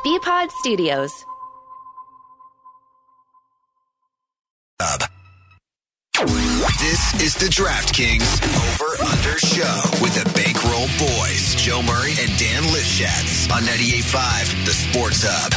BPod Studios. This is the DraftKings Over-Under Show with the Bankroll Boys, Joe Murray and Dan Lifshatz on 98.5, The Sports Hub.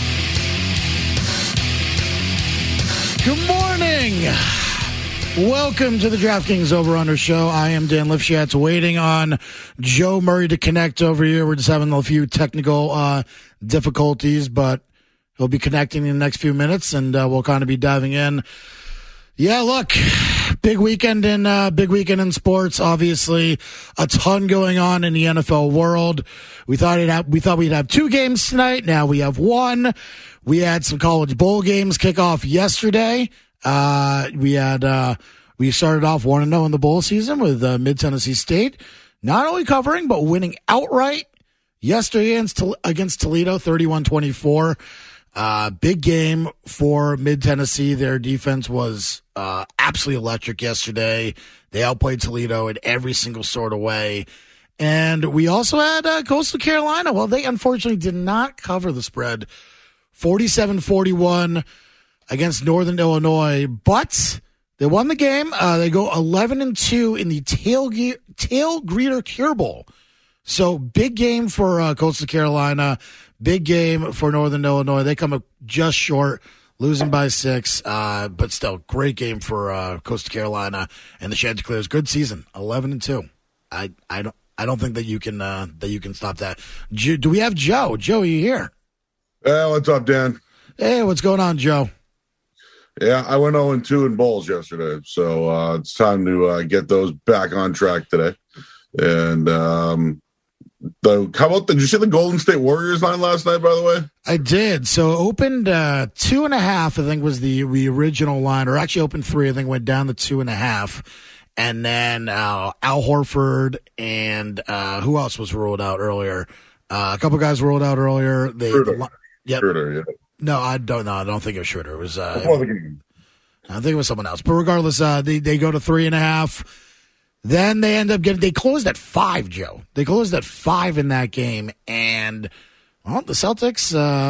Good morning. Welcome to the DraftKings Over-Under Show. I am Dan Lifshatz, waiting on Joe Murray to connect over here. We're just having a few technical difficulties, but he'll be connecting in the next few minutes, and we'll kind of be diving in. Yeah, look, big weekend in sports. Obviously, a ton going on in the NFL world. We thought we'd have two games tonight. Now we have one. We had some college bowl games kick off yesterday. We started off 1-0 in the bowl season with Mid-Tennessee State not only covering but winning outright yesterday against Toledo, 31-24. Big game for Mid-Tennessee. Their defense was absolutely electric yesterday. They outplayed Toledo in every single sort of way. And we also had Coastal Carolina. Well, they unfortunately did not cover the spread, 47-41 against Northern Illinois, but they won the game. They go 11-2 in the Tail Greeter Cure Bowl. So big game for Coastal Carolina. Big game for Northern Illinois. They come up just short, losing by 6, but still great game for Coastal Carolina and the Chanticleers. Good season, 11-2. I don't think that you can stop that. Do we have Joe? Joe, are you here? Hey, what's up, Dan? Hey, what's going on, Joe? Yeah, I went 0-2 in bowls yesterday, so it's time to get those back on track today. And did you see the Golden State Warriors line last night, by the way? I did. So opened 2.5, I think was the original line, or actually opened 3, I think went down to 2.5. And then Al Horford and who else was ruled out earlier? A couple guys ruled out earlier. Schroeder, yeah. No, I don't know. I don't think it was Schroeder. It was before the game. I think it was someone else. But regardless, they go to 3.5. Then they closed at 5, Joe. They closed at 5 in that game. And, well, the Celtics,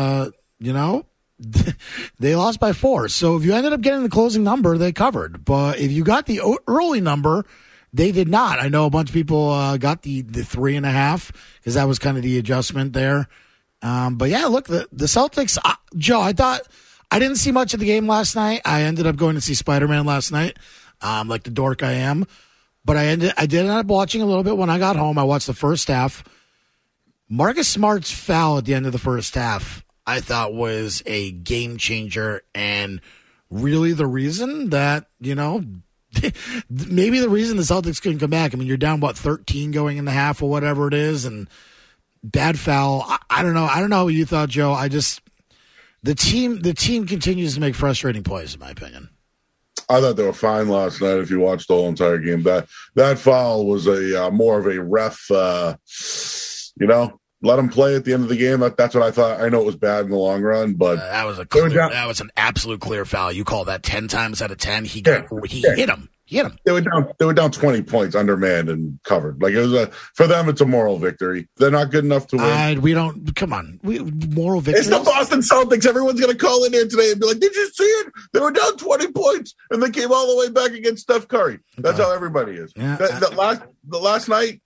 they lost by 4. So if you ended up getting the closing number, they covered. But if you got the early number, they did not. I know a bunch of people got the 3.5 because that was kind of the adjustment there. But, yeah, look, the Celtics, Joe, I didn't see much of the game last night. I ended up going to see Spider-Man last night, like the dork I am. But I did end up watching a little bit when I got home. I watched the first half. Marcus Smart's foul at the end of the first half, I thought, was a game changer and really the reason that, maybe the reason the Celtics couldn't come back. I mean, you're down, 13 going in the half or whatever it is, and bad foul. I don't know. I don't know what you thought, Joe. The team continues to make frustrating plays, in my opinion. I thought they were fine last night. If you watched the whole entire game, that foul was a more of a ref. Let them play at the end of the game. That's what I thought. I know it was bad in the long run, but that was an absolute clear foul. You call that 10 times out of 10. He hit him. He hit him. They were down 20 points, undermanned and covered. Like, it was for them, it's a moral victory. They're not good enough to win. Come on. Moral victory. It's the Boston Celtics. Everyone's going to call in here today and be like, "Did you see it? They were down 20 points and they came all the way back against Steph Curry." That's how everybody is. Yeah. The last night,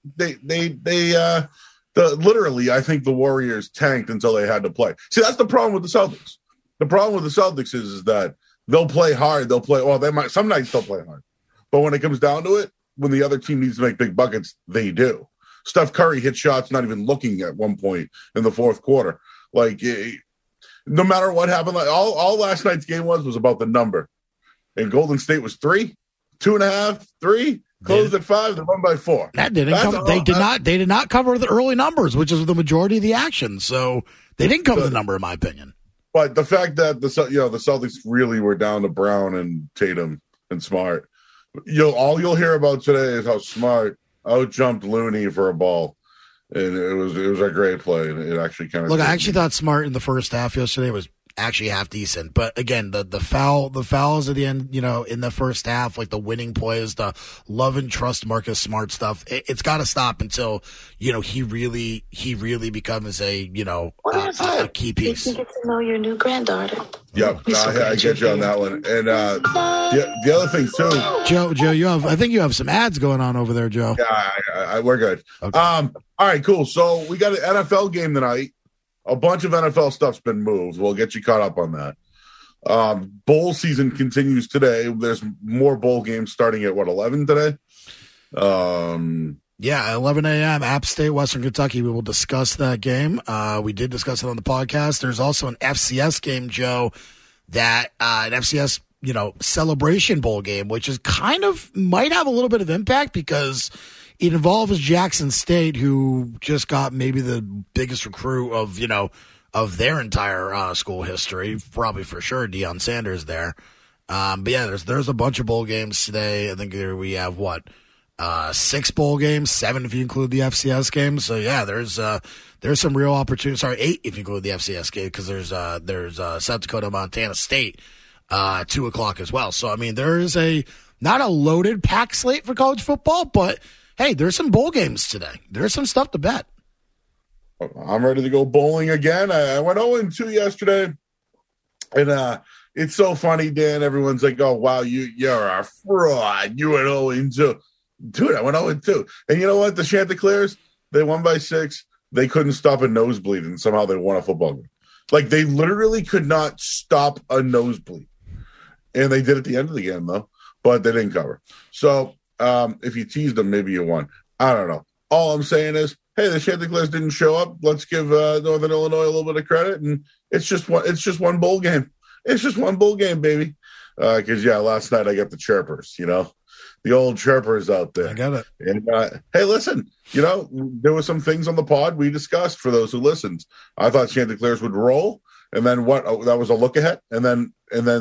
literally, I think the Warriors tanked until they had to play. See, that's the problem with the Celtics. The problem with the Celtics is that they'll play hard. Some nights they'll play hard. But when it comes down to it, when the other team needs to make big buckets, they do. Steph Curry hit shots not even looking at one point in the fourth quarter. Like, no matter what happened, all last night's game was about the number. And Golden State was 3, 2.5, 3, closed at 5, they won by 4. They did not cover the early numbers, which is the majority of the action. So they didn't cover the number, in my opinion. But the fact that the Celtics really were down to Brown and Tatum and Smart. All you'll hear about today is how Smart out-jumped Looney for a ball. And it was a great play. And it actually kind of... Look, I actually thought Smart in the first half yesterday was actually half decent. But again, the fouls at the end, in the first half, like the winning plays, the love and trust Marcus Smart stuff, it's got to stop until, he really becomes a key piece. You get to know your new granddaughter. Yep, I get you on that one. And the other thing too, Joe, I think you have some ads going on over there, Joe. Yeah, we're good. Okay. All right, cool. So we got an NFL game tonight. A bunch of NFL stuff's been moved. We'll get you caught up on that. Bowl season continues today. There's more bowl games starting at 11 today? 11 a.m. App State, Western Kentucky. We will discuss that game. We did discuss it on the podcast. There's also an FCS game, Joe, that an FCS, celebration bowl game, which is might have a little bit of impact because it involves Jackson State, who just got maybe the biggest recruit of their entire school history, probably for sure Deion Sanders there. But yeah, there's a bunch of bowl games today. I think we have 6 bowl games, 7 if you include the FCS games. So yeah, there's some real opportunity. Sorry, 8 if you include the FCS game, because there's South Dakota, Montana State, 2:00 as well. So I mean, there is not a loaded pack slate for college football, but hey, there's some bowl games today. There's some stuff to bet. I'm ready to go bowling again. I went 0-2 yesterday, and it's so funny, Dan. Everyone's like, "Oh, wow, you're a fraud. You went 0-2." Dude, I went 0-2. And you know what? The Chanticleers, they won by 6. They couldn't stop a nosebleed, and somehow they won a football game. Like, they literally could not stop a nosebleed. And they did at the end of the game, though, but they didn't cover. So, if you teased them, maybe you won. I don't know. All I'm saying is, hey, the Chanticleers didn't show up. Let's give Northern Illinois a little bit of credit, and it's just one bowl game. It's just one bowl game, baby. Because last night I got the chirpers. The old chirpers out there. I got it. And hey, listen, there were some things on the pod we discussed for those who listened. I thought Chanticleers would roll, and then that was a look ahead, and then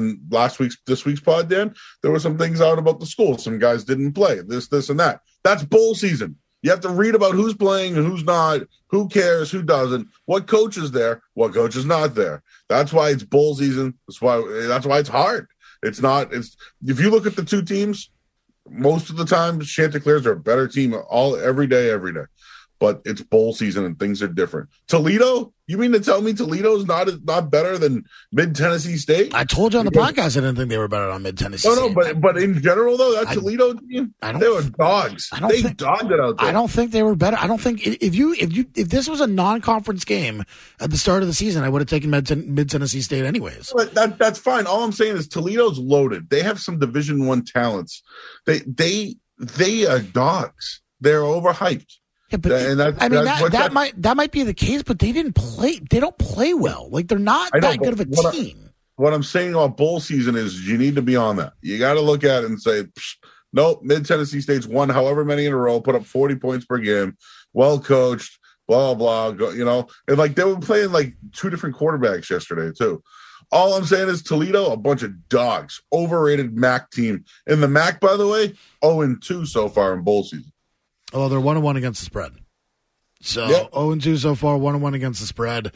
this week's pod, Dan, there were some things out about the school. Some guys didn't play, this, and that. That's bowl season. You have to read about who's playing and who's not, who cares, who doesn't, what coach is there, what coach is not there. That's why it's bowl season. That's why it's hard. If you look at the two teams, most of the time, Chanticleers are a better team every day. But it's bowl season and things are different. Toledo? You mean to tell me Toledo's not better than Mid-Tennessee State? I told you on the podcast I didn't think they were better than Mid-Tennessee State. No, but in general, though, that Toledo team, they were dogs. They dogged it out there. I don't think they were better. I don't think if this was a non-conference game at the start of the season, I would have taken Mid-Tennessee State anyways. But that's fine. All I'm saying is Toledo's loaded. They have some Division I talents. They are dogs. They're overhyped. Yeah, but that might be the case, but they didn't play. They don't play well. Like they're not that good of a team. What I'm saying about bowl season is you need to be on that. You got to look at it and say, nope. Mid-Tennessee State's won however many in a row, put up 40 points per game, well coached, blah blah. And like they were playing like 2 different quarterbacks yesterday too. All I'm saying is Toledo, a bunch of dogs, overrated MAC team. And the MAC, by the way, 0-2 so far in bowl season. Oh, they're 1-1 against the spread. So 0-2 so far, 1-1 against the spread.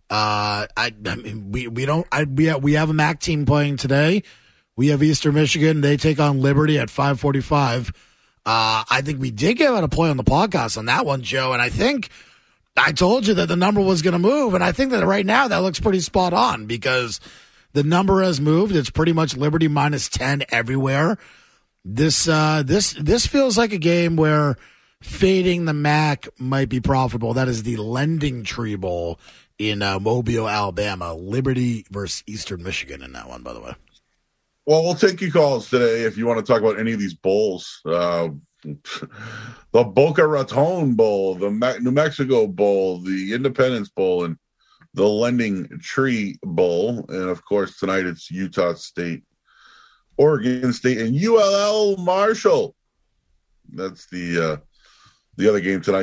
We have a MAC team playing today. We have Eastern Michigan. They take on Liberty at 5:45. I think we did give out a play on the podcast on that one, Joe, and I think I told you that the number was going to move, and I think that right now that looks pretty spot on because the number has moved. It's pretty much Liberty -10 everywhere. This feels like a game where fading the MAC might be profitable. That is the Lending Tree Bowl in Mobile, Alabama. Liberty versus Eastern Michigan in that one, by the way. Well, we'll take your calls today if you want to talk about any of these bowls. The Boca Raton Bowl, the New Mexico Bowl, the Independence Bowl, and the Lending Tree Bowl. And, of course, tonight it's Utah State, Oregon State, and ULL Marshall. That's the other game tonight.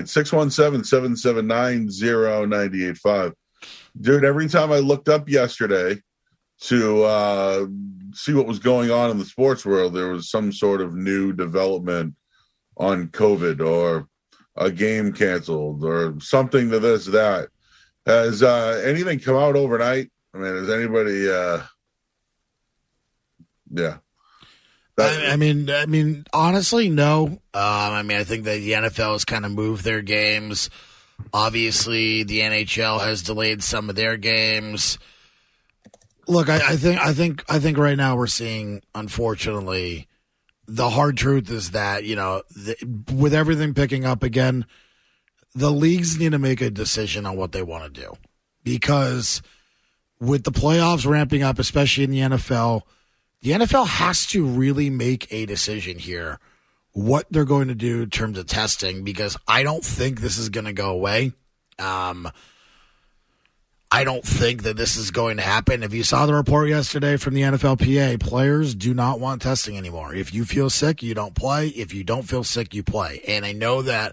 617-779-0985. Dude, every time I looked up yesterday to see what was going on in the sports world, there was some sort of new development on COVID or a game canceled or something to this, that. Has anything come out overnight I mean, is anybody? Yeah. I mean, honestly, no. I think that the NFL has kind of moved their games. Obviously, the NHL has delayed some of their games. Look, I think right now we're seeing, unfortunately, the hard truth is that, with everything picking up again, the leagues need to make a decision on what they want to do. Because with the playoffs ramping up, especially in the NFL has to really make a decision here what they're going to do in terms of testing, because I don't think this is going to go away. I don't think that this is going to happen. If you saw the report yesterday from the NFLPA, players do not want testing anymore. If you feel sick, you don't play. If you don't feel sick, you play. And I know that,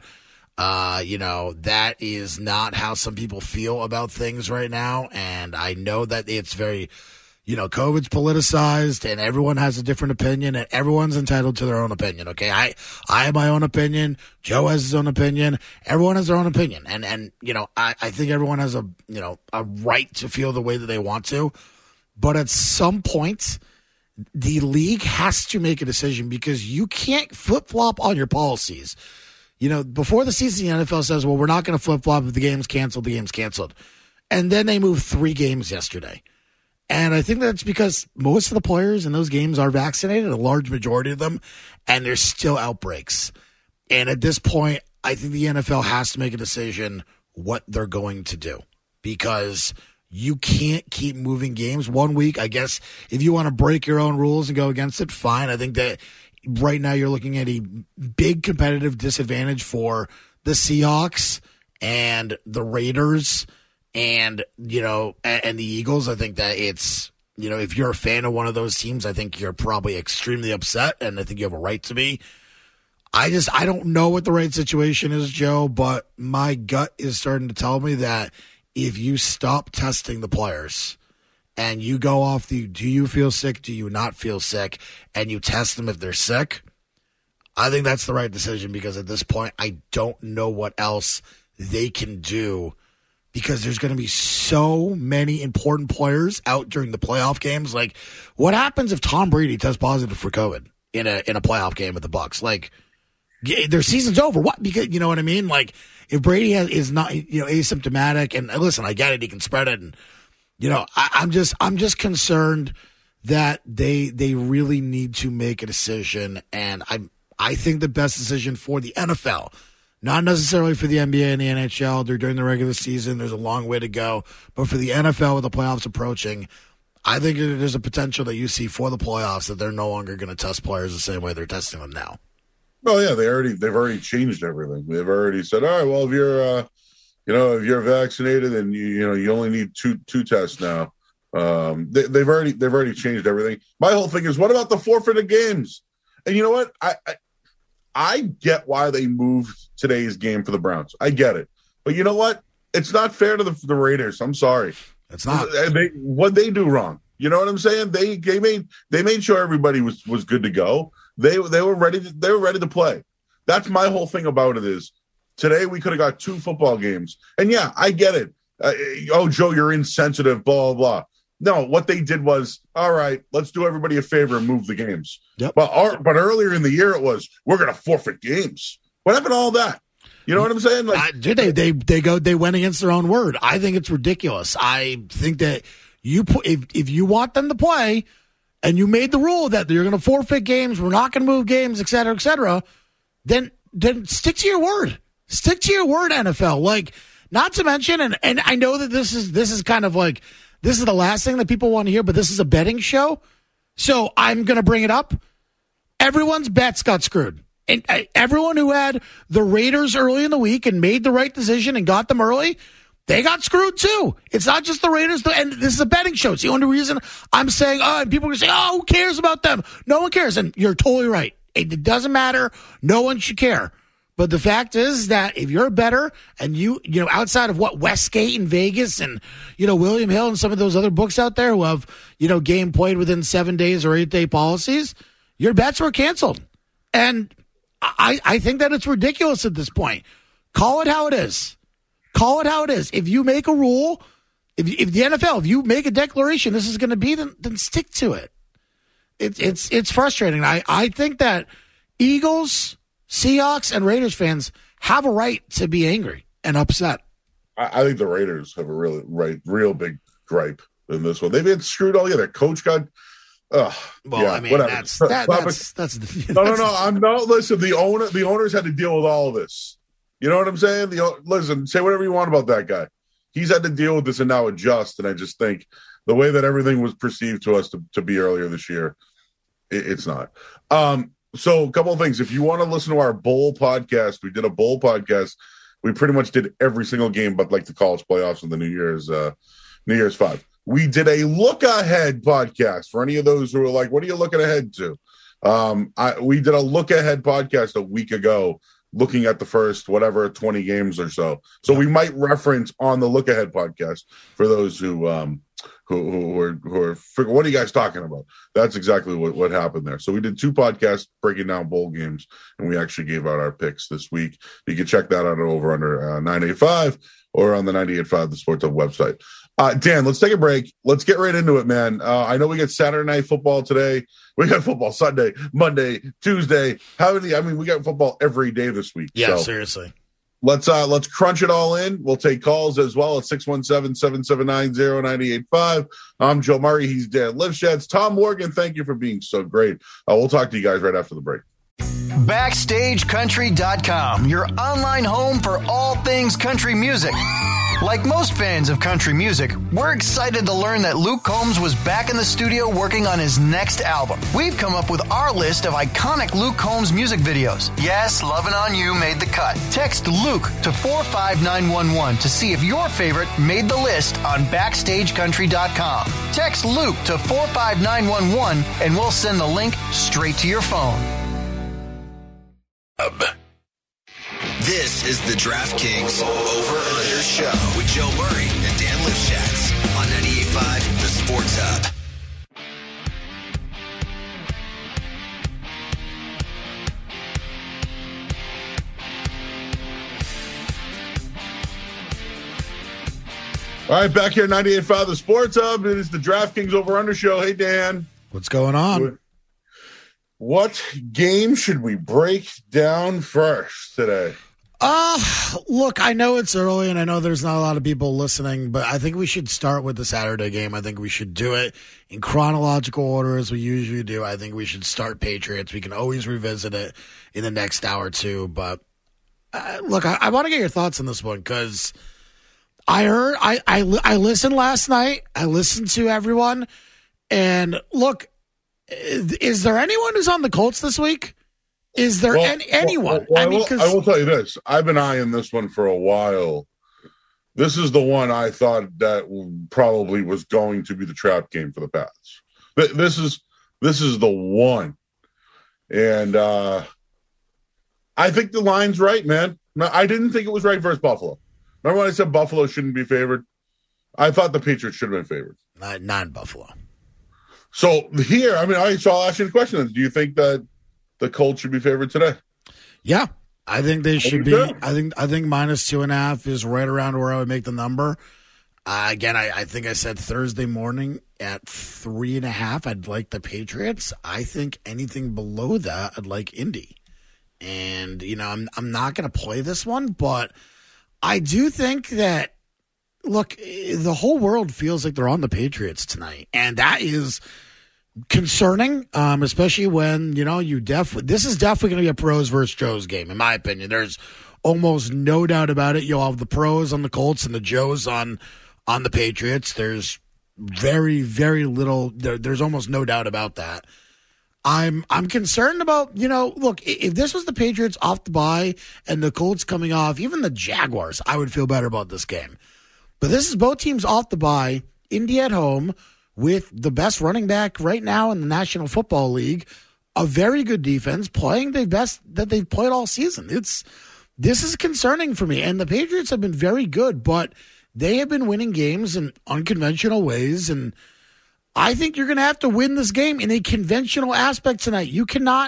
that is not how some people feel about things right now. And I know that it's very, COVID's politicized and everyone has a different opinion and everyone's entitled to their own opinion. Okay. I have my own opinion. Joe has his own opinion. Everyone has their own opinion. And I think everyone has a right to feel the way that they want to, but at some point the league has to make a decision, because you can't flip flop on your policies. Before the season, the NFL says, well, we're not going to flip flop. If the game's canceled, the game's canceled. And then they moved 3 games yesterday. And I think that's because most of the players in those games are vaccinated, a large majority of them, and there's still outbreaks. And at this point, I think the NFL has to make a decision what they're going to do, because you can't keep moving games 1 week. I guess if you want to break your own rules and go against it, fine. I think that right now you're looking at a big competitive disadvantage for the Seahawks and the Raiders and the Eagles. I think that it's, if you're a fan of one of those teams, I think you're probably extremely upset, and I think you have a right to be. I don't know what the right situation is, Joe, but my gut is starting to tell me that if you stop testing the players and you go off do you feel sick, do you not feel sick, and you test them if they're sick, I think that's the right decision, because at this point, I don't know what else they can do, because there's going to be so many important players out during the playoff games. Like, what happens if Tom Brady tests positive for COVID in a playoff game with the Bucs? Like, their season's over. What? Because you know what I mean? Like, if Brady is not asymptomatic, and listen, I get it, he can spread it, and I'm just concerned that they really need to make a decision, and I think the best decision for the NFL. Not necessarily for the NBA and the NHL. They're during the regular season. There's a long way to go. But for the NFL, with the playoffs approaching, I think there's a potential that you see for the playoffs that they're no longer going to test players the same way they're testing them now. Well, yeah, they've already changed everything. They've already said, all right, well, if you're vaccinated, then you only need two tests now. They've already changed everything. My whole thing is, what about the forfeited games? And you know what? I get why they moved today's game for the Browns. I get it. But you know what? It's not fair to the Raiders. I'm sorry. It's not. What they do wrong. You know what I'm saying? They made sure everybody was good to go. They were ready to play. That's my whole thing about it is today we could have got 2 football games. And yeah, I get it. Joe, you're insensitive, blah, blah, blah. No, what they did was, all right, let's do everybody a favor and move the games. Yep. But earlier in the year, it was, we're going to forfeit games. What happened to all that? You know what I'm saying? Like, they went against their own word. I think it's ridiculous. I think that if you want them to play and you made the rule that you're going to forfeit games, we're not going to move games, et cetera, then stick to your word. Stick to your word, NFL. Like, not to mention, and I know that this is kind of like, this is the last thing that people want to hear, but this is a betting show, so I'm going to bring it up. Everyone's bets got screwed. And everyone who had the Raiders early in the week and made the right decision and got them early, they got screwed too. It's not just the Raiders. And this is a betting show. It's the only reason I'm saying, and people are going to say, who cares about them? No one cares. And you're totally right. It doesn't matter. No one should care. But the fact is that if you're a bettor and you outside of what Westgate and Vegas and, William Hill and some of those other books out there who have, game played within 7 days or 8-day policies, your bets were canceled. And I think that it's ridiculous at this point. Call it how it is. Call it how it is. If you make a rule If the NFL, if you make a declaration, this is going to be, then stick to it. It's frustrating. I think that Eagles, Seahawks, and Raiders fans have a right to be angry and upset. I think the Raiders have a real big gripe in this one. They've been screwed all year. Their coach got. No. I'm not. Listen, the owners had to deal with all of this. You know what I'm saying? Listen, say whatever you want about that guy. He's had to deal with this and now adjust. And I just think the way that everything was perceived to us to be earlier this year, it's not. So a couple of things. If you want to listen to our bowl podcast, we did a bowl podcast. We pretty much did every single game, but like the college playoffs and the New Year's 5. We did a look ahead podcast for any of those who are like, what are you looking ahead to? We did a look ahead podcast a week ago, looking at the first 20 games or so. So we might reference on the look ahead podcast for those who are what are you guys talking about? That's exactly what happened there. So we did 2 podcasts breaking down bowl games, and we actually gave out our picks this week. You can check that out over under 985 or on the 98.5 the Sports Hub website. Dan, let's take a break. Let's get right into it, man. I know we got Saturday night football today. We got football Sunday, Monday, Tuesday. We got football every day this week. Yeah, so seriously. Let's crunch it all in. We'll take calls as well at 617-779-0985. I'm Joe Murray. He's Dan Lifshitz. Tom Morgan, thank you for being so great. We'll talk to you guys right after the break. BackstageCountry.com, your online home for all things country music. Like most fans of country music, we're excited to learn that Luke Combs was back in the studio working on his next album. We've come up with our list of iconic Luke Combs music videos. Yes, Lovin' On You made the cut. Text Luke to 45911 to see if your favorite made the list on BackstageCountry.com. Text Luke to 45911 and we'll send the link straight to your phone. This is the DraftKings Over-Under Show with Joe Murray and Dan Lifshitz on 98.5 The Sports Hub. All right, back here at 98.5 The Sports Hub. It is the DraftKings Over-Under Show. Hey, Dan. What's going on? What game should we break down first today? Look, I know it's early and I know there's not a lot of people listening, but I think we should start with the Saturday game. I think we should do it in chronological order as we usually do. I think we should start Patriots. We can always revisit it in the next hour or two. But look, I want to get your thoughts on this one because I listened last night. I listened to everyone. And look, is there anyone who's on the Colts this week? Is there anyone? I will tell you this. I've been eyeing this one for a while. This is the one I thought that probably was going to be the trap game for the Pats. This is the one. And I think the line's right, man. I didn't think it was right versus Buffalo. Remember when I said Buffalo shouldn't be favored? I thought the Patriots should have been favored. Not Buffalo. So here, so I'll ask you the question. Do you think that the Colts should be favored today? Yeah, I think they should be. I think -2.5 is right around where I would make the number. Again, I think I said Thursday morning at 3.5. I'd like the Patriots. I think anything below that, I'd like Indy. And I'm not going to play this one, but I do think that. Look, the whole world feels like they're on the Patriots tonight, and that is concerning, especially when, this is definitely going to be a pros versus Joes game, in my opinion. There's almost no doubt about it. You'll have the pros on the Colts and the Joes on the Patriots. There's very, very little. There's almost no doubt about that. I'm concerned about, look, if this was the Patriots off the bye and the Colts coming off, even the Jaguars, I would feel better about this game. But this is both teams off the bye, Indy at home, with the best running back right now in the National Football League, a very good defense, playing the best that they've played all season. This is concerning for me. And the Patriots have been very good, but they have been winning games in unconventional ways. And I think you're going to have to win this game in a conventional aspect tonight. You cannot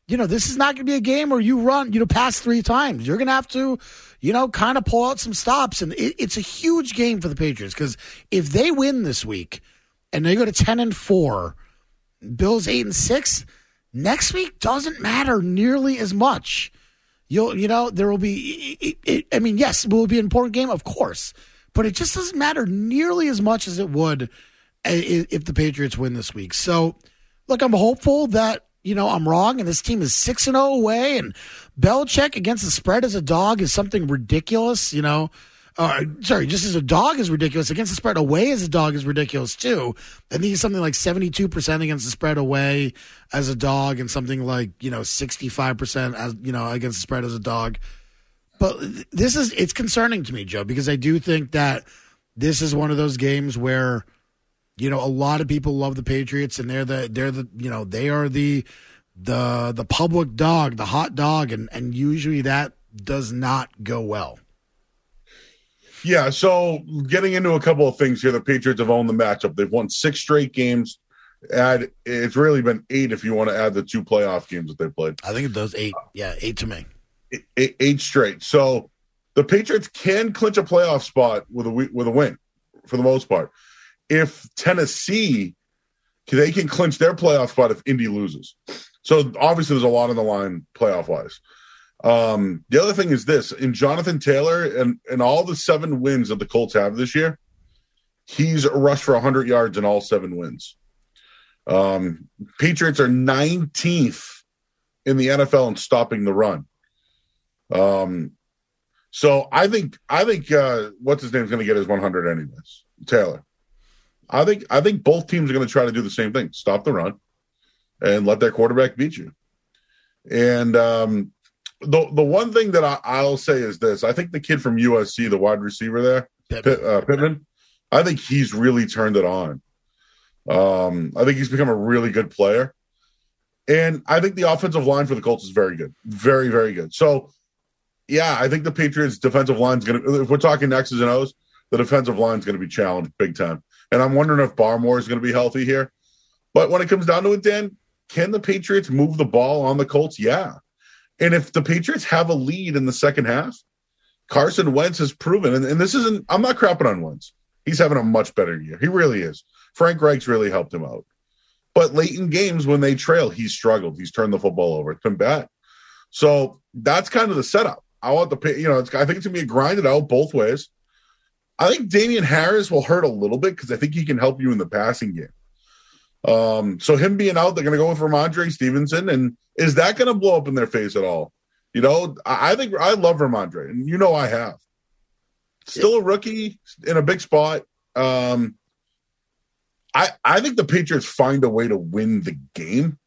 this is not going to be a game where you run, pass 3 times. You're going to have to, kind of pull out some stops. And it's a huge game for the Patriots because if they win this week and they go to 10-4, Bills 8-6, next week doesn't matter nearly as much. There will be, yes, it will be an important game, of course, but it just doesn't matter nearly as much as it would if the Patriots win this week. So, look, I'm hopeful that, I'm wrong, and this team is 6-0 away, and Belichick against the spread as a dog is something ridiculous, just as a dog is ridiculous. Against the spread away as a dog is ridiculous, too. I think he's something like 72% against the spread away as a dog and something like, 65% as, against the spread as a dog. But it's concerning to me, Joe, because I do think that this is one of those games where, a lot of people love the Patriots and they are the public dog, the hot dog, and usually that does not go well. Yeah, so getting into a couple of things here, the Patriots have owned the matchup. They've won 6 straight games. It's really been 8 if you want to add the 2 playoff games that they played. I think it does 8. Yeah, 8 to me. 8 straight. So the Patriots can clinch a playoff spot with a win for the most part. If Tennessee, they can clinch their playoff spot if Indy loses. So obviously there's a lot on the line playoff-wise. The other thing is this, in Jonathan Taylor and all the 7 wins that the Colts have this year, he's rushed for 100 yards in all 7 wins. Patriots are 19th in the NFL in stopping the run. So I think what's his name's going to get his 100 anyways, Taylor. I think both teams are going to try to do the same thing, stop the run and let their quarterback beat you. And the one thing that I'll say is this. I think the kid from USC, the wide receiver there, Pittman, I think he's really turned it on. I think he's become a really good player. And I think the offensive line for the Colts is very good. Very, very good. So, yeah, I think the Patriots' defensive line is going to – if we're talking X's and O's, the defensive line is going to be challenged big time. And I'm wondering if Barmore is going to be healthy here. But when it comes down to it, Dan, can the Patriots move the ball on the Colts? Yeah. And if the Patriots have a lead in the second half, Carson Wentz has proven, and this isn't – I'm not crapping on Wentz. He's having a much better year. He really is. Frank Reich's really helped him out. But late in games when they trail, he's struggled. He's turned the football over. It's been bad. So that's kind of the setup. I want I think it's going to be a grinded out both ways. I think Damian Harris will hurt a little bit because I think he can help you in the passing game. So him being out, they're going to go with Ramondre Stevenson. And is that going to blow up in their face at all? I think I love Ramondre, and I have. Still a rookie in a big spot. I think the Patriots find a way to win the game.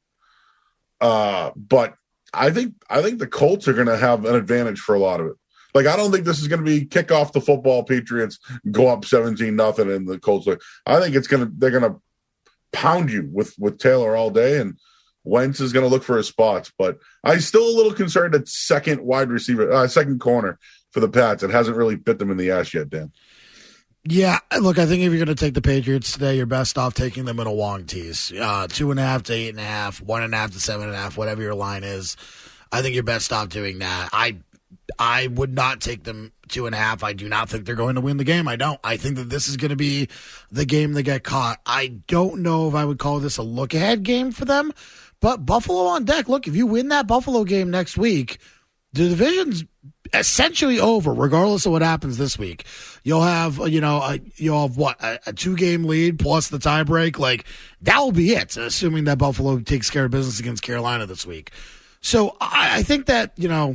But I think the Colts are going to have an advantage for a lot of it. Like, I don't think this is going to be kick off the football, Patriots go up 17-0 and the Colts. I think they're going to pound you with Taylor all day, and Wentz is going to look for his spots. But I'm still a little concerned at second corner for the Pats. It hasn't really bit them in the ass yet, Dan. Yeah, look, I think if you're going to take the Patriots today, you're best off taking them in a Wong tease. 2.5 to 8.5, 1.5 to 7.5, whatever your line is. I think you're best off doing that. I would not take them 2.5. I do not think they're going to win the game. I don't. I think that this is going to be the game they get caught. I don't know if I would call this a look-ahead game for them, but Buffalo on deck. Look, if you win that Buffalo game next week, the division's essentially over, regardless of what happens this week. You'll have, a 2-game lead plus the tiebreak. Like, that will be it, assuming that Buffalo takes care of business against Carolina this week. So I think that,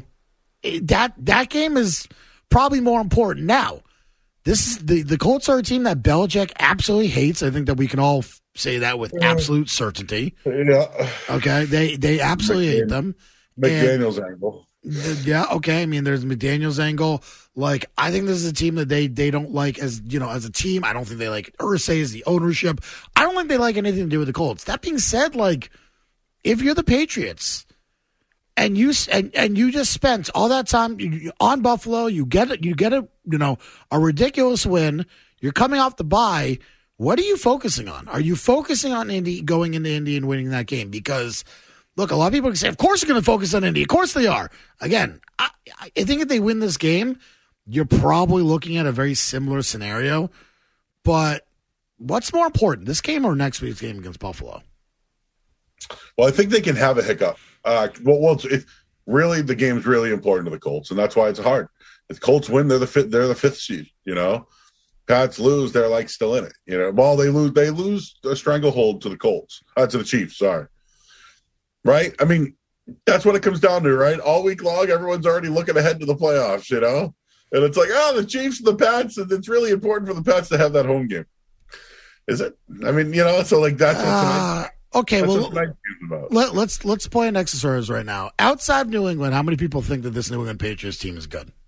that game is probably more important. Now, this is the Colts are a team that Belichick absolutely hates. I think that we can all say that with absolute certainty. Yeah. Okay. They absolutely hate them. McDaniel's angle. Yeah, okay. I mean, there's McDaniel's angle. Like, I think this is a team that they don't like as a team. I don't think they like Irsay as the ownership. I don't think they like anything to do with the Colts. That being said, like, if you're the Patriots and you just spent all that time on Buffalo, you get a ridiculous win. You're coming off the bye. What are you focusing on? Are you focusing on Indy, going into Indy and winning that game? Because look, a lot of people can say, of course they're going to focus on Indy. Of course they are. Again, I think if they win this game, you're probably looking at a very similar scenario. But what's more important, this game or next week's game against Buffalo? Well, I think they can have a hiccup. Really, the game's really important to the Colts, and that's why it's hard. If Colts win, they're the fifth seed. Pats lose, they're like still in it. Well, they lose a stranglehold to the Colts, to the Chiefs. Sorry, right? I mean, that's what it comes down to, right? All week long, everyone's already looking ahead to the playoffs, and it's like, the Chiefs and the Pats, and it's really important for the Pats to have that home game. Is it? I mean, so like that's. Okay, well, let's play an exercise right now. Outside of New England, how many people think that this New England Patriots team is good?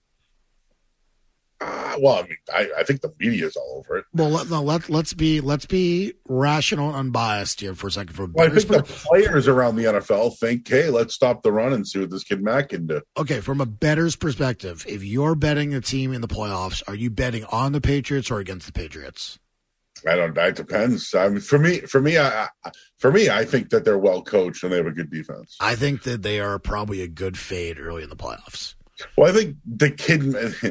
Well, I think the media is all over it. Well, let's be rational and unbiased here for a second. I think the players around the NFL think, hey, let's stop the run and see what this kid Mac can do. Okay, from a bettor's perspective, if you're betting a team in the playoffs, are you betting on the Patriots or against the Patriots? It depends. I mean, for me, I think that they're well coached and they have a good defense. I think that they are probably a good fade early in the playoffs. Well, I think the kid.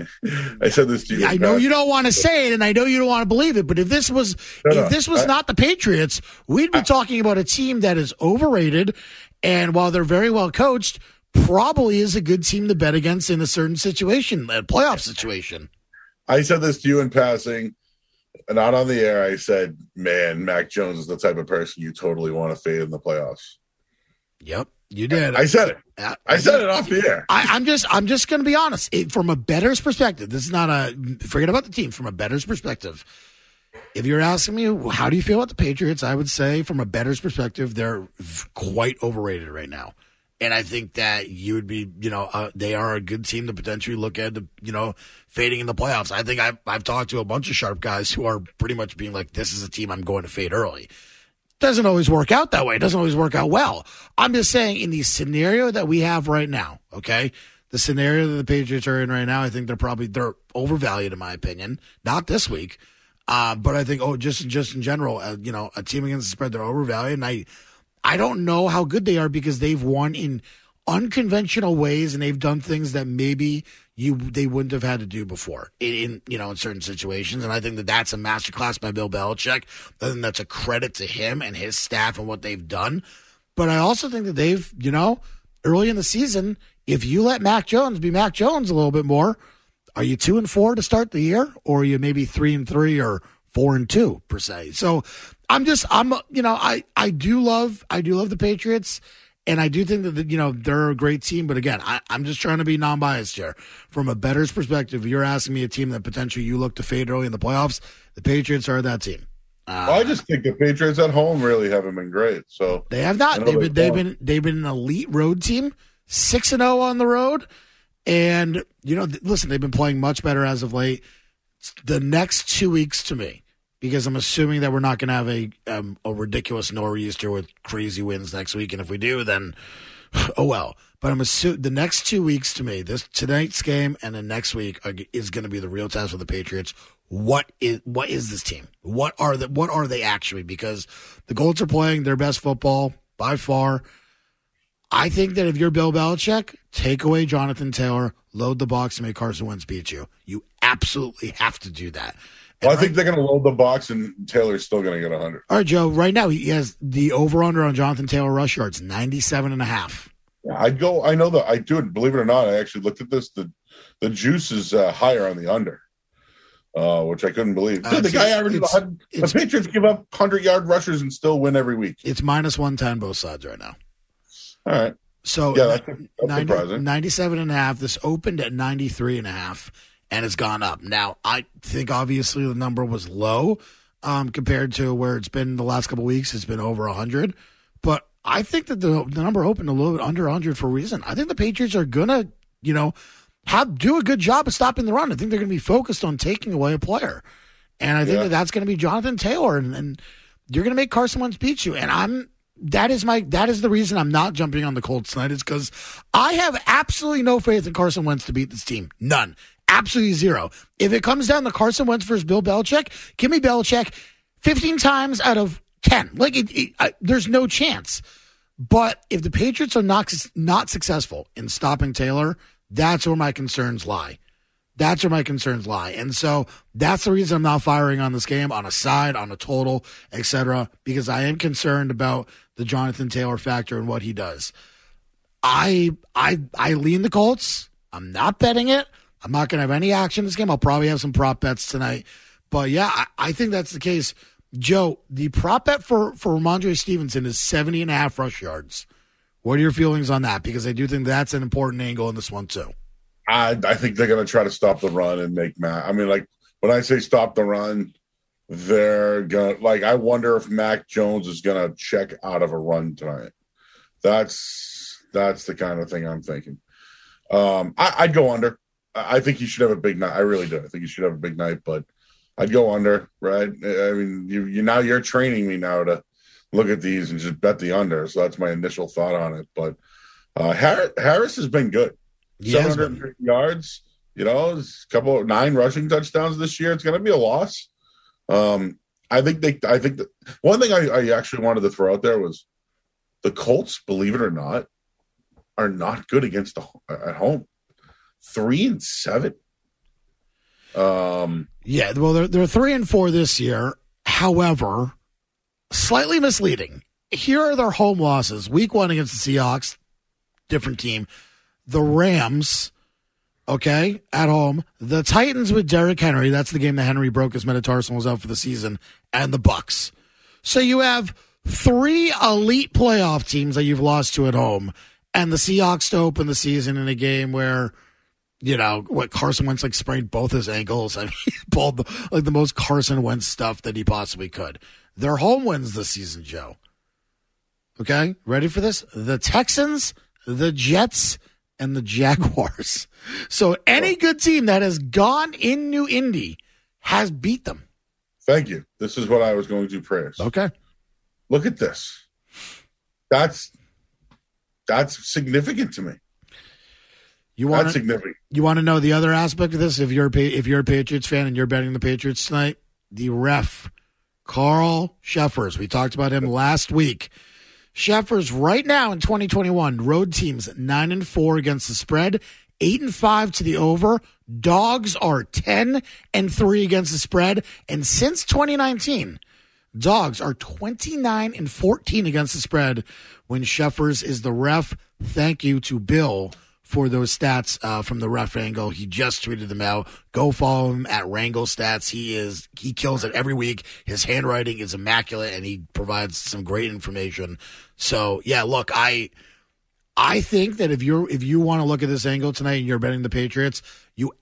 I said this to you. I know you don't want to say it, and I know you don't want to believe it. But if this was not the Patriots, we'd be talking about a team that is overrated, and while they're very well coached, probably is a good team to bet against in a certain situation, a playoff situation. I said this to you in passing. Not on the air, I said, man, Mac Jones is the type of person you totally want to fade in the playoffs. Yep, you did. I said it. I said it off the air. I'm just going to be honest. From a bettor's perspective, this is not forget about the team. From a bettor's perspective, if you're asking me, how do you feel about the Patriots? I would say from a bettor's perspective, they're quite overrated right now. And I think that you would be, they are a good team to potentially look at, fading in the playoffs. I think I've talked to a bunch of sharp guys who are pretty much being like, this is a team I'm going to fade early. Doesn't always work out that way. It doesn't always work out well. I'm just saying in the scenario that we have right now, okay, the scenario that the Patriots are in right now, I think they're overvalued in my opinion. Not this week, but I think, just in general, a team against the spread, they're overvalued. And I don't know how good they are because they've won in unconventional ways and they've done things that maybe they wouldn't have had to do before in certain situations. And I think that that's a masterclass by Bill Belichick. I think that's a credit to him and his staff and what they've done. But I also think that they've, early in the season, if you let Mac Jones be Mac Jones a little bit more, are you 2-4 to start the year, or are you maybe 3-3 or 4-2 per se? So I do love the Patriots, and I do think that they're a great team. But again, I'm just trying to be non-biased here. From a bettor's perspective, you're asking me a team that potentially you look to fade early in the playoffs. The Patriots are that team. I just think the Patriots at home really haven't been great. So they have not. They've been an elite road team, 6-0 on the road, and listen, they've been playing much better as of late. The next 2 weeks to me. Because I'm assuming that we're not going to have a ridiculous nor'easter with crazy winds next week, and if we do, then oh well. But I'm assuming the next 2 weeks to me, tonight's game and the next week is going to be the real test for the Patriots. What is this team? What are they actually? Because the Colts are playing their best football by far. I think that if you're Bill Belichick, take away Jonathan Taylor, load the box, and make Carson Wentz beat you. You absolutely have to do that. Well, I think they're going to load the box, and Taylor's still going to get 100. All right, Joe. Right now, he has the over/under on Jonathan Taylor rush yards, 97.5. Yeah, I know that I do it. Believe it or not, I actually looked at this. The juice is higher on the under, which I couldn't believe. Dude, the guy averages 100. The Patriots give up 100-yard rushers and still win every week. It's -110 both sides right now. All right. So yeah, that's surprising. 97.5. This opened at 93.5. And it's gone up. Now, I think obviously the number was low compared to where it's been the last couple of weeks. It's been over 100. But I think that the number opened a little bit under 100 for a reason. I think the Patriots are going to, do a good job of stopping the run. I think they're going to be focused on taking away a player. And I think that's going to be Jonathan Taylor. And you're going to make Carson Wentz beat you. And that is the reason I'm not jumping on the Colts tonight, is because I have absolutely no faith in Carson Wentz to beat this team. None. Absolutely zero. If it comes down to Carson Wentz versus Bill Belichick, give me Belichick 15 times out of 10. There's no chance. But if the Patriots are not successful in stopping Taylor, that's where my concerns lie. That's where my concerns lie. And so that's the reason I'm not firing on this game, on a side, on a total, etc., because I am concerned about the Jonathan Taylor factor and what he does. I lean the Colts. I'm not betting it. I'm not going to have any action in this game. I'll probably have some prop bets tonight. But, yeah, I think that's the case. Joe, the prop bet for Ramondre Stevenson is 70.5 rush yards. What are your feelings on that? Because I do think that's an important angle in this one, too. I think they're going to try to stop the run and make Mac. I mean, like, when I say stop the run, they're going to, like, I wonder if Mac Jones is going to check out of a run tonight. That's the kind of thing I'm thinking. I'd go under. I think he should have a big night. I really do. I think he should have a big night, but I'd go under, right? I mean, you're training me now to look at these and just bet the under. So that's my initial thought on it. But Harris has been good. 750 yards, a couple of 9 rushing touchdowns this year. It's going to be a loss. I think that one thing I actually wanted to throw out there was the Colts, believe it or not, are not good against at home. 3-7. Yeah, well, they're 3-4 this year. However, slightly misleading. Here are their home losses. Week 1 against the Seahawks, different team. The Rams, okay, at home. The Titans with Derrick Henry. That's the game that Henry broke his metatarsal, was out for the season. And the Bucks. So you have 3 elite playoff teams that you've lost to at home. And the Seahawks to open the season in a game where, Carson Wentz sprained both his ankles. I mean, he pulled the most Carson Wentz stuff that he possibly could. Their home wins this season, Joe. Okay, ready for this? The Texans, the Jets, and the Jaguars. So any good team that has gone in New Indy has beat them. Thank you. This is what I was going to praise. Okay. Look at this. That's significant to me. That's significant. You want to know the other aspect of this? If you're a Patriots fan and you're betting the Patriots tonight, the ref, Carl Sheffers. We talked about him last week. Sheffers right now in 2021, road teams 9-4 against the spread, 8-5 to the over. Dogs are 10-3 against the spread, and since 2019, dogs are 29-14 against the spread when Sheffers is the ref. Thank you to Bill for those stats from the ref angle. He just tweeted them out. Go follow him at Wrangle Stats. He kills it every week. His handwriting is immaculate, and he provides some great information. So yeah, look, I think that if you want to look at this angle tonight and you're betting the Patriots, you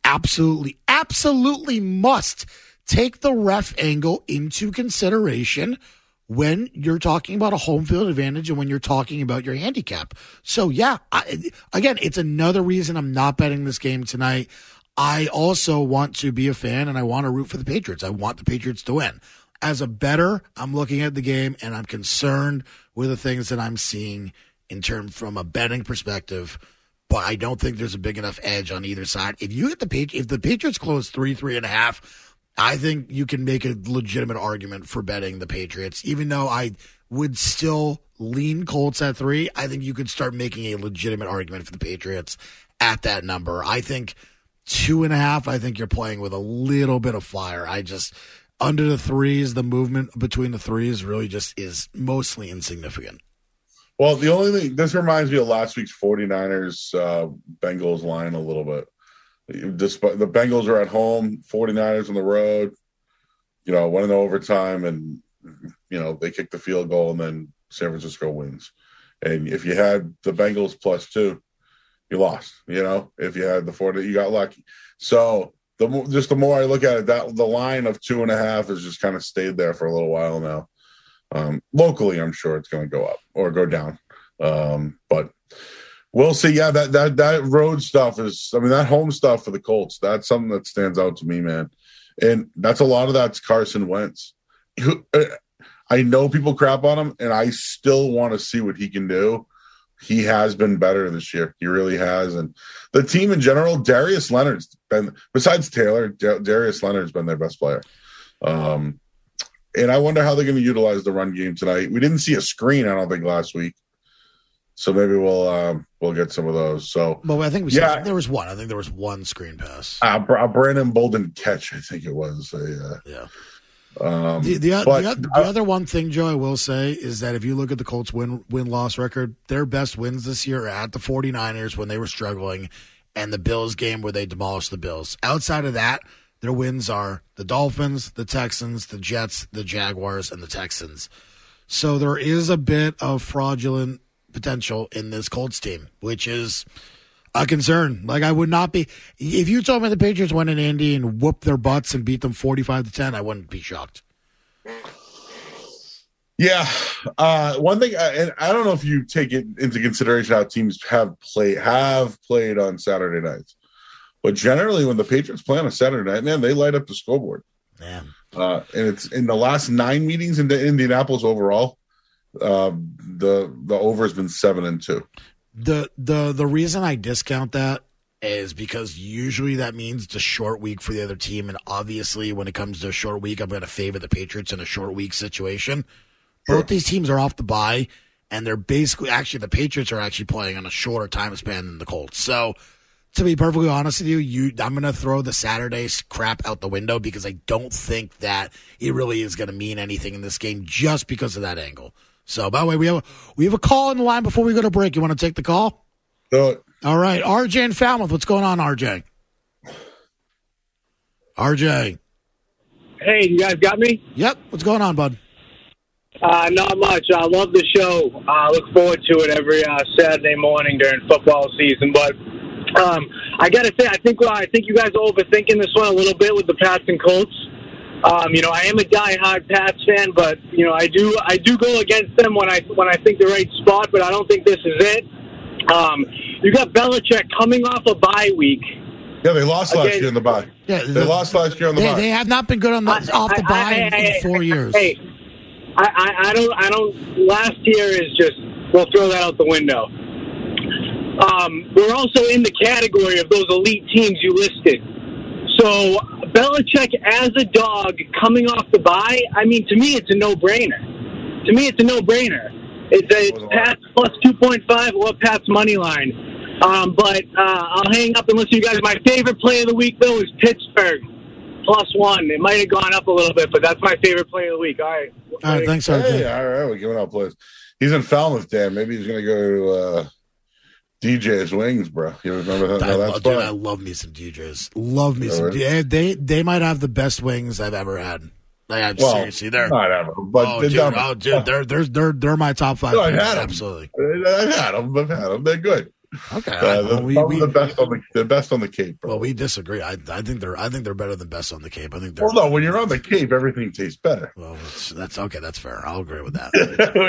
absolutely must take the ref angle into consideration when you're talking about a home field advantage and when you're talking about your handicap. So, yeah, again, it's another reason I'm not betting this game tonight. I also want to be a fan, and I want to root for the Patriots. I want the Patriots to win. As a bettor, I'm looking at the game, and I'm concerned with the things that I'm seeing from a betting perspective, but I don't think there's a big enough edge on either side. If the Patriots close 3.5, I think you can make a legitimate argument for betting the Patriots. Even though I would still lean Colts at 3, I think you could start making a legitimate argument for the Patriots at that number. I think 2.5, I think you're playing with a little bit of fire. Under the 3s, the movement between the 3s really just is mostly insignificant. Well, the only thing, this reminds me of last week's 49ers Bengals line a little bit. Despite the Bengals are at home, 49ers on the road, one in overtime, and they kick the field goal, and then San Francisco wins. And if you had the Bengals +2, you lost. If you had the 40, you got lucky. So the more I look at it, that the line of 2.5 has just kind of stayed there for a little while now. Locally, I'm sure it's going to go up or go down, but. We'll see. Yeah, that road stuff that home stuff for the Colts, that's something that stands out to me, man. And that's a lot of that's Carson Wentz. I know people crap on him, and I still want to see what he can do. He has been better this year. He really has. And the team in general, Darius Leonard's been, besides Taylor, Darius Leonard's been their best player. And I wonder how they're going to utilize the run game tonight. We didn't see a screen, I don't think, last week. So maybe we'll get some of those. So, Well, I think we said there was one. I think there was one screen pass. Brandon Bolden catch, I think it was. Yeah. The other one thing, Joe, I will say is that if you look at the Colts win-loss record, their best wins this year are at the 49ers when they were struggling and the Bills game where they demolished the Bills. Outside of that, their wins are the Dolphins, the Texans, the Jets, the Jaguars, and the Texans. So there is a bit of fraudulent potential in this Colts team, which is a concern. Like, I would not be – if you told me the Patriots went in Indy and whooped their butts and beat them 45-10, I wouldn't be shocked. Yeah. One thing, and I don't know if you take it into consideration how teams have played on Saturday nights, but generally when the Patriots play on a Saturday night, man, they light up the scoreboard. Yeah. And it's in the last 9 meetings in Indianapolis overall, the over has been 7-2. The reason I discount that is because usually that means it's a short week for the other team, and obviously when it comes to a short week, I'm going to favor the Patriots in a short week situation. Both these teams are off the bye, and they're basically actually the Patriots are actually playing on a shorter time span than the Colts. So, to be perfectly honest with you, I'm going to throw the Saturday's crap out the window because I don't think that it really is going to mean anything in this game just because of that angle. So, by the way, we have a call in the line before we go to break. You want to take the call? Do it. All right, RJ in Falmouth. What's going on, RJ? RJ. Hey, you guys got me? Yep. What's going on, bud? Not much. I love the show. I look forward to it every Saturday morning during football season. But I got to say, I think you guys are overthinking this one a little bit with the Pats and Colts. I am a diehard Pats fan, but I do go against them when I think the right spot. But I don't think this is it. You got Belichick coming off a bye week. Yeah, they lost last year in the bye. Yeah, they lost last year on the bye. They have not been good on off the bye in 4 years. Hey, I don't. Last year is just. We'll throw that out the window. We're also in the category of those elite teams you listed. So Belichick as a dog coming off the bye. I mean, to me, it's a no-brainer. It's Pats plus 2.5 or Pats money line. But I'll hang up and listen to you guys. My favorite play of the week, though, is Pittsburgh +1. It might have gone up a little bit, but that's my favorite play of the week. All right. Thanks, RJ. Hey, all right, we're giving out plays. He's in Falmouth, Dan. Maybe he's going to go to DJ's Wings, bro. You remember that? Dude, I love me some DJ's. Love me some. They might have the best wings I've ever had. Seriously, they're not ever. But they're my top 5. No, I've had them. Absolutely. I've had them. They're good. Okay, the best on the Cape, bro. Well, we disagree. I think they're better than best on the Cape. I think they're. Well, no, when you're on the Cape, everything tastes better. Well, that's okay. That's fair. I'll agree with that.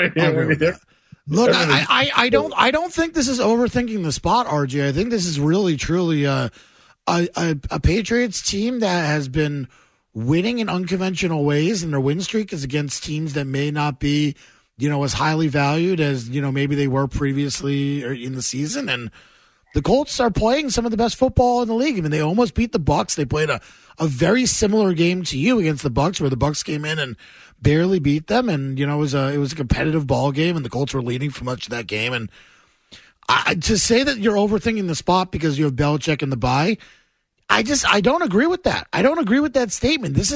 Look, I don't think this is overthinking the spot, RJ. I think this is really truly a Patriots team that has been winning in unconventional ways, and their win streak is against teams that may not be, as highly valued as, maybe they were previously in the season. And the Colts are playing some of the best football in the league. I mean, they almost beat the Bucs. They played a very similar game to you against the Bucs, where the Bucs came in and barely beat them. And, it was a competitive ball game, and the Colts were leading for much of that game. And to say that you're overthinking the spot because you have Belichick in the bye, I don't agree with that. I don't agree with that statement. That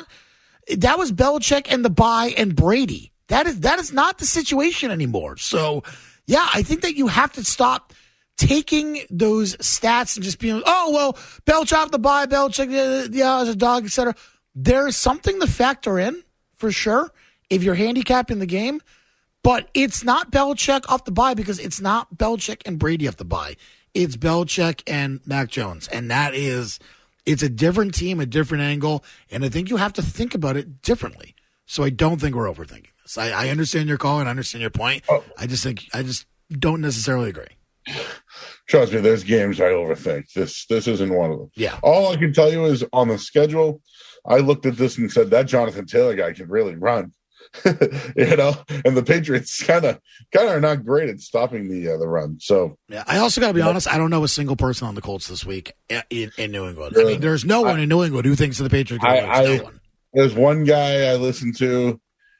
was Belichick and the bye and Brady. That is not the situation anymore. So, yeah, I think that you have to stop taking those stats and just being, oh, well, Belichick off the bye, Belichick, as a dog, etc. There is something to factor in, for sure, if you're handicapping the game. But it's not Belichick off the bye because it's not Belichick and Brady off the bye. It's Belichick and Mac Jones. And it's a different team, a different angle. And I think you have to think about it differently. So I don't think we're overthinking this. I understand your call and I understand your point. Oh. I just don't necessarily agree. Trust me, there's games I overthink. This isn't one of them. Yeah. All I can tell you is on the schedule, I looked at this and said that Jonathan Taylor guy can really run. And the Patriots kind of are not great at stopping the run. So yeah, I also got to be honest. I don't know a single person on the Colts this week in New England. I mean, there's no one in New England who thinks of the Patriots. There's one guy I listen to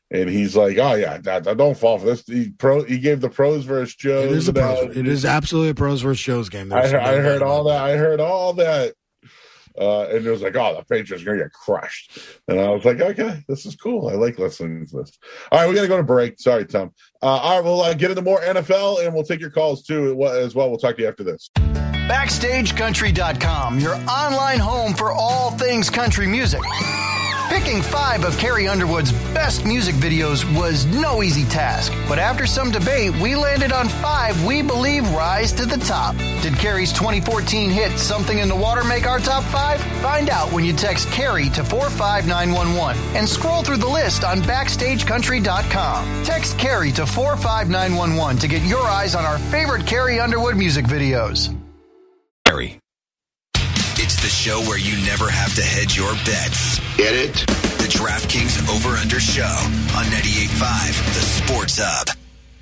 And he's like, "Oh yeah, don't fall for this." He gave the pros versus Joes. It is absolutely a pros versus Joes game. I heard all that. I heard all that. And it was like, "Oh, the Patriots are going to get crushed." And I was like, "Okay, this is cool. I like listening to this." All right, we got to go to break. Sorry, Tom. All right, we'll get into more NFL, and we'll take your calls too as well. We'll talk to you after this. BackstageCountry.com, your online home for all things country music. Picking 5 of Carrie Underwood's best music videos was no easy task, but after some debate, we landed on 5 we believe rise to the top. Did Carrie's 2014 hit Something in the Water make our top 5? Find out when you text Carrie to 45911 and scroll through the list on BackstageCountry.com. Text Carrie to 45911 to get your eyes on our favorite Carrie Underwood music videos. Carrie. It's the show where you never have to hedge your bets. Get it? The DraftKings Over-Under Show on 98.5 The Sports Hub.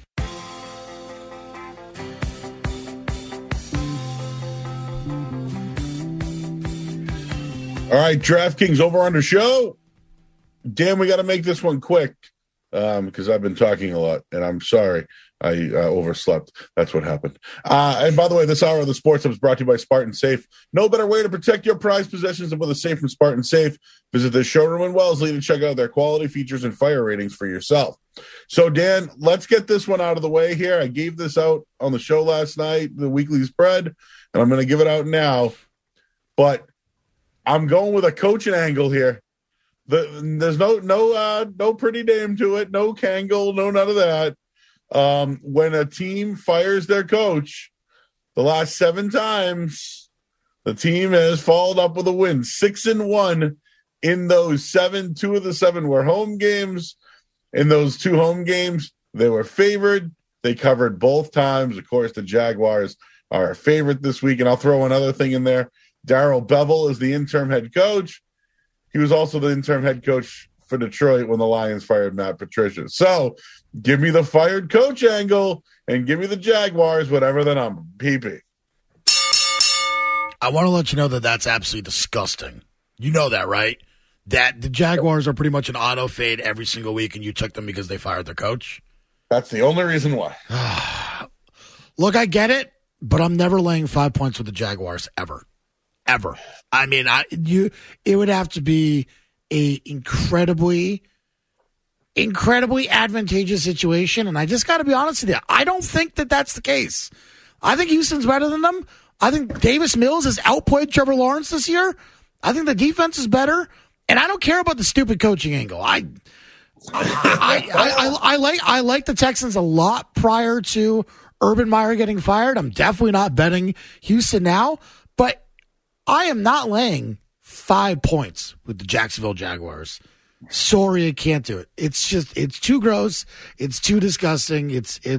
All right, DraftKings Over-Under Show. Dan, we got to make this one quick because I've been talking a lot, and I'm sorry. I overslept. That's what happened. And by the way, this hour of the Sports Hub is brought to you by Spartan Safe. No better way to protect your prized possessions than with a safe from Spartan Safe. Visit the showroom in Wellesley to check out their quality features and fire ratings for yourself. So, Dan, let's get this one out of the way here. I gave this out on the show last night, the weekly spread, and I'm going to give it out now. But I'm going with a coaching angle here. There's no pretty name to it, no Kangol, no none of that. When a team fires their coach, the last 7 times, the team has followed up with a win. 6-1 in those 7. 2 of the 7 were home games. In those 2 home games, they were favored. They covered both times. Of course, the Jaguars are a favorite this week. And I'll throw another thing in there. Darrell Bevell is the interim head coach. He was also the interim head coach for Detroit when the Lions fired Matt Patricia. So give me the fired coach angle and give me the Jaguars, whatever the number. PP. I want to let you know that that's absolutely disgusting. You know that, right? That the Jaguars are pretty much an auto fade every single week, and you took them because they fired their coach? That's the only reason why. Look, I get it, but I'm never laying 5 points with the Jaguars ever. Ever. I mean, it would have to be a incredibly advantageous situation, and I just got to be honest with you. I don't think that that's the case. I think Houston's better than them. I think Davis Mills has outplayed Trevor Lawrence this year. I think the defense is better, and I don't care about the stupid coaching angle. I like the Texans a lot prior to Urban Meyer getting fired. I'm definitely not betting Houston now, but I am not laying 5 points with the Jacksonville Jaguars. Sorry, I can't do it. It's too gross. It's too disgusting.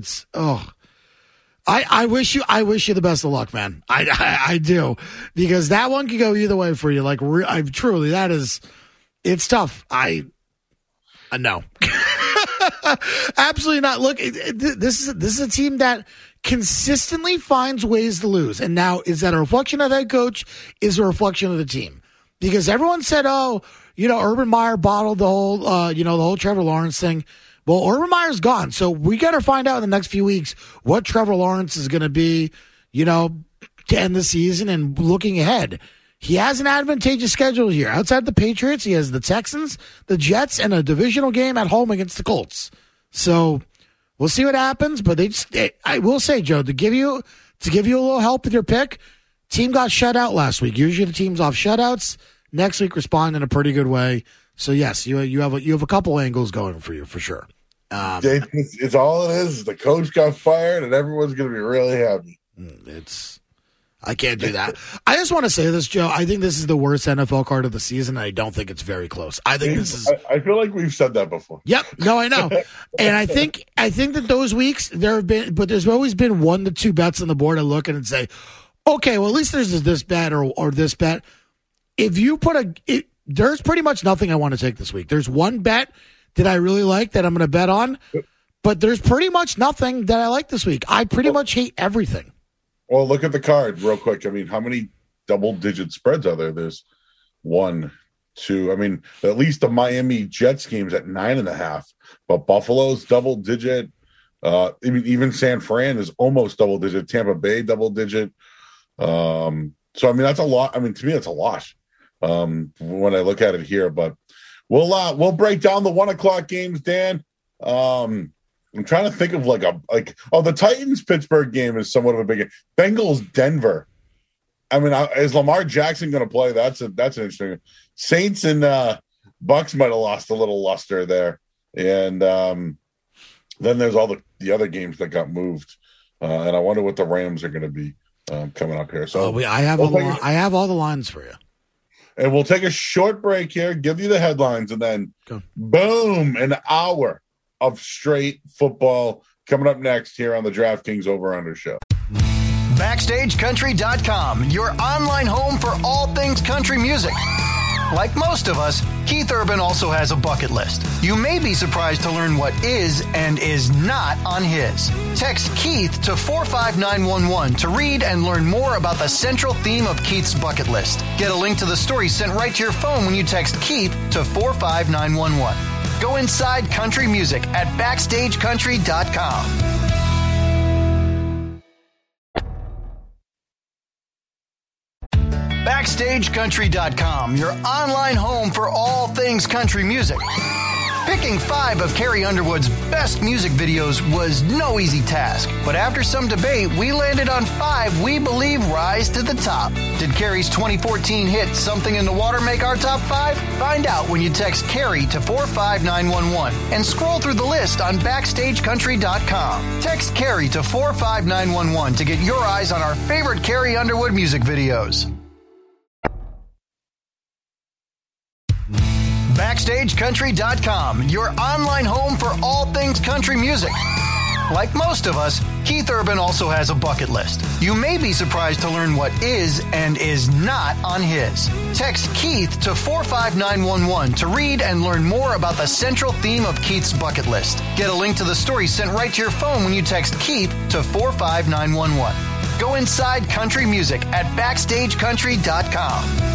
I wish you the best of luck, man. I do, because that one could go either way for you. Like, truly, it's tough. No, absolutely not. Look, this is a team that consistently finds ways to lose. And now, is that a reflection of that coach? Is a reflection of the team? Because everyone said, Urban Meyer bottled the whole Trevor Lawrence thing. Well, Urban Meyer's gone. So we got to find out in the next few weeks what Trevor Lawrence is going to be, to end the season and looking ahead. He has an advantageous schedule here. Outside the Patriots, he has the Texans, the Jets, and a divisional game at home against the Colts. So we'll see what happens. But I will say, Joe, to give you a little help with your pick, team got shut out last week. Usually the team's off shutouts. Next week respond in a pretty good way. So yes, you have a couple angles going for you for sure. It's all it is. The coach got fired, and everyone's going to be really happy. I can't do that. I just want to say this, Joe. I think this is the worst NFL card of the season, and I don't think it's very close. I think this is. I feel like we've said that before. Yep. No, I know. And I think that those weeks there's always been 1 to 2 bets on the board. I look at and say, okay, well, at least there's this bet or this bet. If you there's pretty much nothing I want to take this week. There's one bet that I really like that I'm going to bet on, but there's pretty much nothing that I like this week. I pretty much hate everything. Well, look at the card real quick. I mean, how many double-digit spreads are there? There's 1, to, I mean, at least the Miami Jets game's at 9.5, but Buffalo's double digit. Even San Fran is almost double digit. Tampa Bay double digit. So I mean, that's a lot. I mean, to me, that's a lot when I look at it here. But we'll break down the 1:00 games, Dan. I'm trying to think of the Titans Pittsburgh game is somewhat of a big game. Bengals Denver. I mean, is Lamar Jackson going to play? That's an interesting. Saints and Bucks might have lost a little luster there, and then there's all the other games that got moved, and I wonder what the Rams are going to be coming up here. So I have all the lines for you, and we'll take a short break here, give you the headlines, and then boom, an hour of straight football coming up next here on the DraftKings Over Under Show. BackstageCountry.com, your online home for all things country music. Like most of us, Keith Urban also has a bucket list. You may be surprised to learn what is and is not on his. Text Keith to 45911 to read and learn more about the central theme of Keith's bucket list. Get a link to the story sent right to your phone when you text Keith to 45911. Go inside country music at BackstageCountry.com. BackstageCountry.com, your online home for all things country music. Picking 5 of Carrie Underwood's best music videos was no easy task, but after some debate, we landed on 5 we believe rise to the top. Did Carrie's 2014 hit Something in the Water make our top 5? Find out when you text Carrie to 45911 and scroll through the list on BackstageCountry.com. Text Carrie to 45911 to get your eyes on our favorite Carrie Underwood music videos. BackstageCountry.com, your online home for all things country music. Like most of us, Keith Urban also has a bucket list. You may be surprised to learn what is and is not on his. Text Keith to 45911 to read and learn more about the central theme of Keith's bucket list. Get a link to the story sent right to your phone when you text Keith to 45911. Go inside country music at BackstageCountry.com.